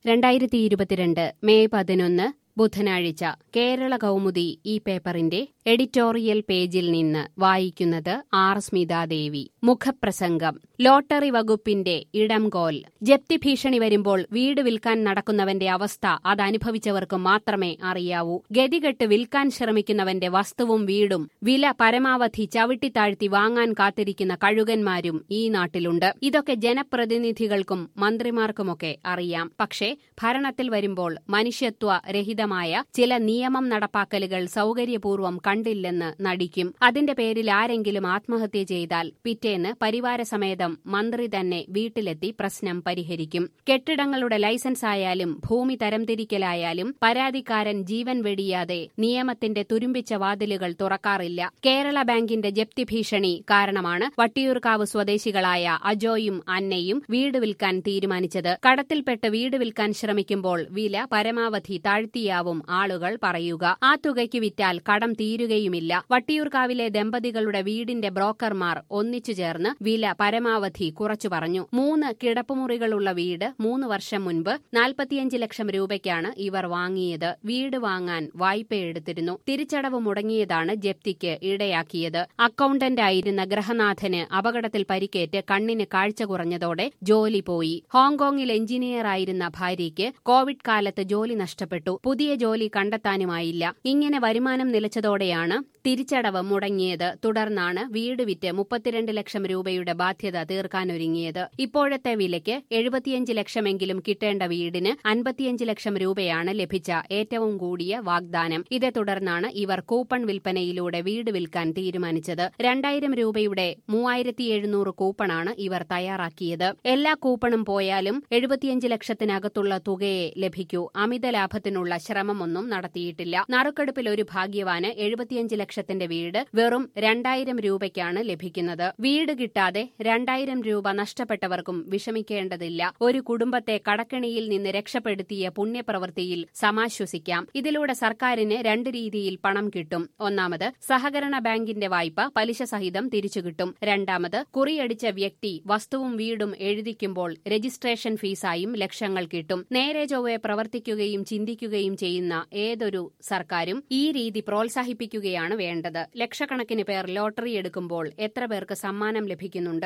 2022 May 11 ബുധനാഴ്ച കേരള കൗമുദി ഈ പേപ്പറിന്റെ എഡിറ്റോറിയൽ പേജിൽ നിന്ന് വായിക്കുന്നത് ആർ സ്മിതാദേവി. മുഖപ്രസംഗം. ലോട്ടറി വകുപ്പിന്റെ ഇടംകോൽ. ജപ്തി ഭീഷണി വരുമ്പോൾ വീട് വിൽക്കാൻ നടക്കുന്നവന്റെ അവസ്ഥ അതനുഭവിച്ചവർക്ക് മാത്രമേ അറിയാവൂ. ഗതികെട്ട് വിൽക്കാൻ ശ്രമിക്കുന്നവന്റെ വസ്തുവും വീടും വില പരമാവധി ചവിട്ടിത്താഴ്ത്തി വാങ്ങാൻ കാത്തിരിക്കുന്ന കഴുകന്മാരും ഈ നാട്ടിലുണ്ട്. ഇതൊക്കെ ജനപ്രതിനിധികൾക്കും മന്ത്രിമാർക്കുമൊക്കെ അറിയാം. പക്ഷേ ഭരണത്തിൽ വരുമ്പോൾ മനുഷ്യത്വ രഹിതമായ ചില നിയമം നടപ്പാക്കലുകൾ സൗകര്യപൂർവ്വം കണ്ടില്ലെന്ന് നടിക്കും. അതിന്റെ പേരിൽ ആരെങ്കിലും ആത്മഹത്യ ചെയ്താൽ പിറ്റേന്ന് പരിവാരസമേതം മന്ത്രി തന്നെ വീട്ടിലെത്തി പ്രശ്നം പരിഹരിക്കും. കെട്ടിടങ്ങളുടെ ലൈസൻസ് ആയാലും ഭൂമി തരംതിരിക്കലായാലും പരാതിക്കാരൻ ജീവൻ വെടിയാതെ നിയമത്തിന്റെ തുരുമ്പിച്ച വാതിലുകൾ തുറക്കാറില്ല. കേരള ബാങ്കിന്റെ ജപ്തി ഭീഷണി കാരണമാണ് വട്ടിയൂർക്കാവ് സ്വദേശികളായ അജോയും അന്നയും വീട് വിൽക്കാൻ തീരുമാനിച്ചത്. കടത്തിൽപ്പെട്ട് വീട് വിൽക്കാൻ ശ്രമിക്കുമ്പോൾ വില പരമാവധി താഴ്ത്തിയാവും ആളുകൾ പറയുക. ആ തുകയ്ക്ക് വിറ്റാൽ കടം തീരുകയുമില്ല. വട്ടിയൂർക്കാവിലെ ദമ്പതികളുടെ വീടിന്റെ ബ്രോക്കർമാർ ഒന്നിച്ചു ചേർന്ന് വില പരമാവധി കുറച്ചു പറഞ്ഞു. 3 കിടപ്പുമുറികളുള്ള വീട് 3 വർഷം മുൻപ് 45 ലക്ഷം രൂപയ്ക്കാണ് ഇവർ വാങ്ങിയത്. വീട് വാങ്ങാൻ വായ്പയെടുത്തിരുന്നു. തിരിച്ചടവ് മുടങ്ങിയതാണ് ജപ്തിക്ക് ഇടയാക്കിയത്. അക്കൌണ്ടന്റായിരുന്ന ഗ്രഹനാഥന് അപകടത്തിൽ പരിക്കേറ്റ് കണ്ണിന് കാഴ്ച കുറഞ്ഞതോടെ ജോലി പോയി. ഹോങ്കോങ്ങിൽ എഞ്ചിനീയറായിരുന്ന ഭാര്യയ്ക്ക് കോവിഡ് കാലത്ത് ജോലി നഷ്ടപ്പെട്ടു. പുതിയ ജോലി കണ്ടെത്താനുമായില്ല. ഇങ്ങനെ വരുമാനം നിലച്ചതോടെയാണ് തിരിച്ചടവ് മുടങ്ങിയത്. തുടർന്നാണ് വീട് വിറ്റ് 32 ലക്ഷം രൂപയുടെ ബാധ്യത തീർക്കാനൊരുങ്ങിയത്. ഇപ്പോഴത്തെ വിലയ്ക്ക് 75 ലക്ഷമെങ്കിലും കിട്ടേണ്ട വീടിന് 55 ലക്ഷം രൂപയാണ് ലഭിച്ച ഏറ്റവും കൂടിയ വാഗ്ദാനം. ഇതേ തുടർന്നാണ് ഇവർ കൂപ്പൺ വിൽപ്പനയിലൂടെ വീട് വിൽക്കാൻ തീരുമാനിച്ചത്. 2000 രൂപയുടെ 3700 കൂപ്പണാണ് ഇവർ തയ്യാറാക്കിയത്. എല്ലാ കൂപ്പണും പോയാലും 75 ലക്ഷത്തിനകത്തുള്ള തുകയെ ലഭിക്കൂ. അമിത ലാഭത്തിനുള്ള ശ്രമമൊന്നും നടത്തിയിട്ടില്ല. നറുക്കെടുപ്പിൽ ഒരു ഭാഗ്യവാന് 75 ലക്ഷത്തിന്റെ വീട് വെറും 2000 രൂപയ്ക്കാണ് ലഭിക്കുന്നത്. വീട് കിട്ടാതെ 2000 രൂപ നഷ്ടപ്പെട്ടവർക്കും വിഷമിക്കേണ്ടതില്ല. ഒരു കുടുംബത്തെ കടക്കെണിയിൽ നിന്ന് രക്ഷപ്പെടുത്തിയ പുണ്യപ്രവൃത്തിയിൽ സമാശ്വസിക്കാം. ഇതിലൂടെ സർക്കാരിന് 2 രീതിയിൽ പണം കിട്ടും. ഒന്നാമത്, സഹകരണ ബാങ്കിന്റെ വായ്പ പലിശ സഹിതം തിരിച്ചുകിട്ടും. രണ്ടാമത്, കുറിയടിച്ച വ്യക്തി വസ്തുവും വീടും എഴുതിക്കുമ്പോൾ രജിസ്ട്രേഷൻ ഫീസായും ലക്ഷങ്ങൾ കിട്ടും. നേരെ ചൊവ്വെ പ്രവർത്തിക്കുകയും ചിന്തിക്കുകയും ചെയ്യുന്ന ഏതൊരു സർക്കാരും ഈ രീതി പ്രോത്സാഹിപ്പിക്കുകയാണ് വേണ്ടത്. ലക്ഷക്കണക്കിന് പേർ ലോട്ടറി എടുക്കുമ്പോൾ എത്ര പേർക്ക് സമ്മാനം ലഭിക്കുന്നുണ്ട്?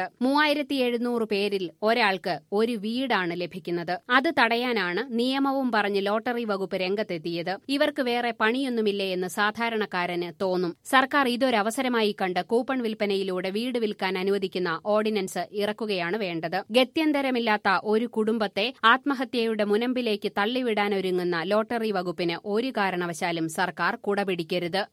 3700 പേരിൽ ഒരാൾക്ക് ഒരു വീടാണ് ലഭിക്കുന്നത്. അത് തടയാനാണ് നിയമവും പറഞ്ഞ് ലോട്ടറി വകുപ്പ് രംഗത്തെത്തിയത്. ഇവർക്ക് വേറെ പണിയൊന്നുമില്ലേ എന്ന് സാധാരണക്കാരന് തോന്നും. സർക്കാർ ഇതൊരവസരമായി കണ്ട് കൂപ്പൺ വിൽപ്പനയിലൂടെ വീട് വിൽക്കാൻ അനുവദിക്കുന്ന ഓർഡിനൻസ് ഇറക്കുകയാണ് വേണ്ടത്. ഗത്യന്തരമില്ലാത്ത ഒരു കുടുംബത്തെ ആത്മഹത്യയുടെ മുനമ്പിലേക്ക് തള്ളിവിടാനൊരുങ്ങുന്ന ലോട്ടറി വകുപ്പിന് ഒരു കാരണവശാലും സർക്കാർ കുടപിടിക്കരുത്.